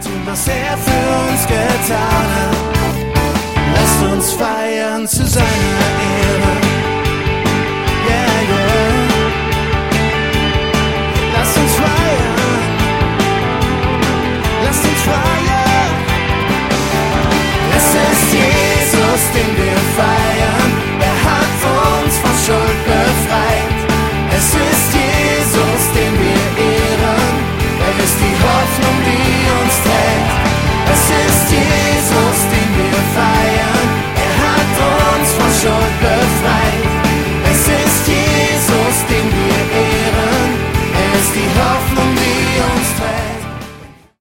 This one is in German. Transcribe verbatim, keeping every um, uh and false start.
tun, was er für uns getan hat. Lasst uns feiern zu seiner Ehre.